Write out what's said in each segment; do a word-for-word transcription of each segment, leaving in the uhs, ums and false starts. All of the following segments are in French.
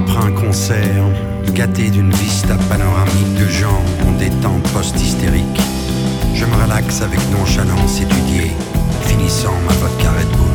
après un concert, gâté d'une vista panoramique de gens en détente post-hystérique, je me relaxe avec nonchalance étudiée, finissant ma vodka Red Bull.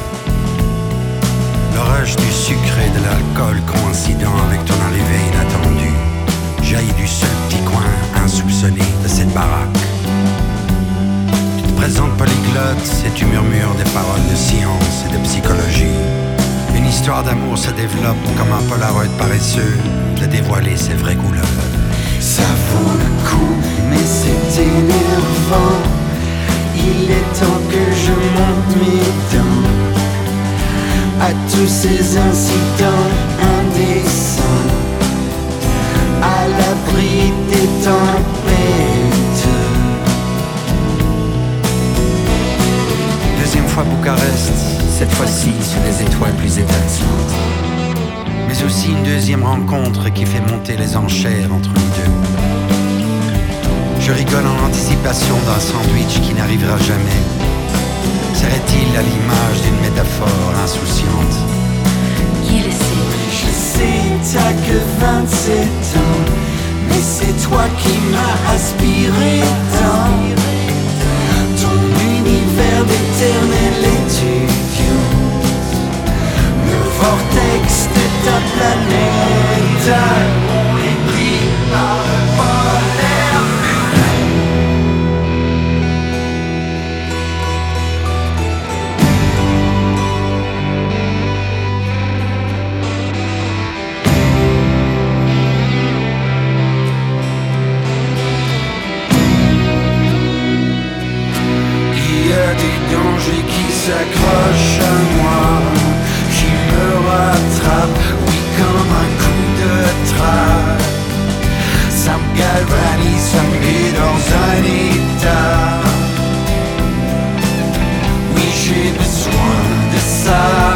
Le rush du sucre et de l'alcool coïncidant avec ton arrivée inattendue jaillit du seul petit coin insoupçonné de cette baraque. Tu te présentes polyglotte et tu murmures des paroles de science et de psychologie. Une histoire d'amour se développe comme un polaroid paresseux de dévoiler ses vraies couleurs. Ça vaut le coup, mais c'est énervant. Il est temps que je monte mes dents à tous ces incidents indécents, à l'abri des tempêtes. Deuxième fois Bucarest, cette fois-ci sous des étoiles plus étincelantes. Mais aussi une deuxième rencontre qui fait monter les enchères entre nous deux. Je rigole en anticipation d'un sandwich qui n'arrivera jamais. Serait-il à l'image d'une métaphore insouciante? Il sait. Je sais, t'as que vingt-sept ans, mais c'est toi qui m'as aspiré tant. Ton univers d'éternel étudiant, le vortex de ta planète, on est pris par le polaire muret. Il y a des dangers qui s'accrochent à moi, qui me rattrape, oui comme un coup de trappe. Ça me galvanise, ça me met dans un état. Oui, j'ai besoin de ça.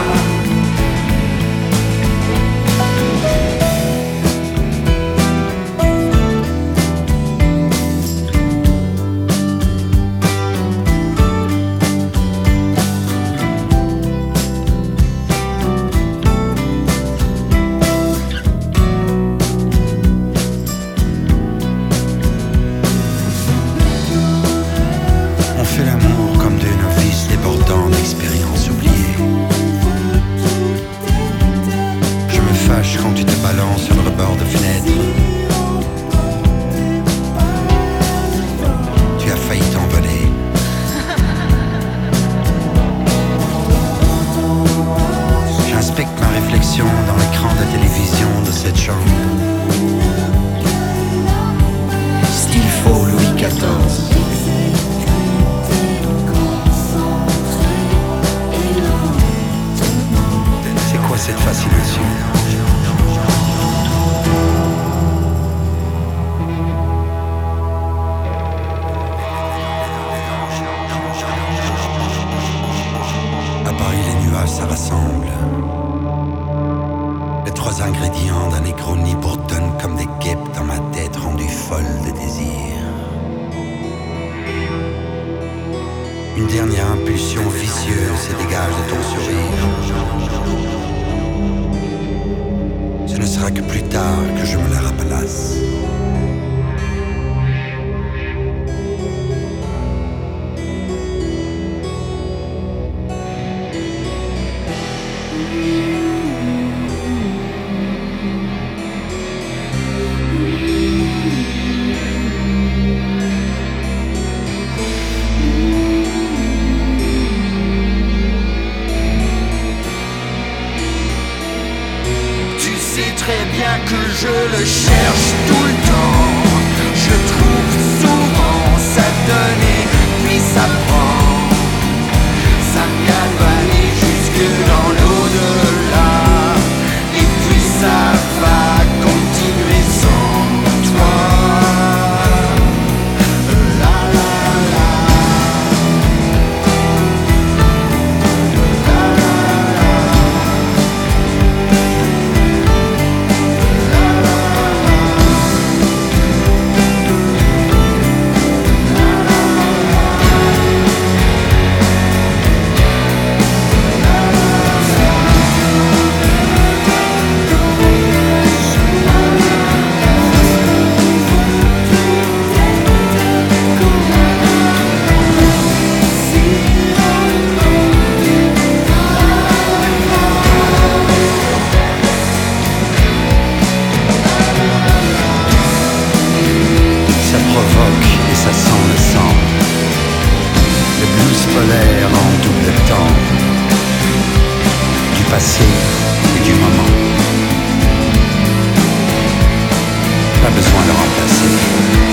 Quand tu te balances sur le rebord de fenêtre, tu as failli t'envoler. J'inspecte ma réflexion dans l'écran de télévision de cette chambre. Style faux Louis quatorze. C'est quoi cette fascination? Ça rassemble les trois ingrédients d'un Negroni bourdonnent comme des guêpes dans ma tête rendue folle de désir. Une dernière impulsion vicieuse se dégage de ton sourire. Ce ne sera que plus tard que je me la rappelasse. Que je le cherche tout le temps, je trouve souvent ça donne, puis ça prend, ça me galvanise jusque dans l'au-delà, et puis ça va continuer sans toi. La la la, la la la. pas besoin de remplacer.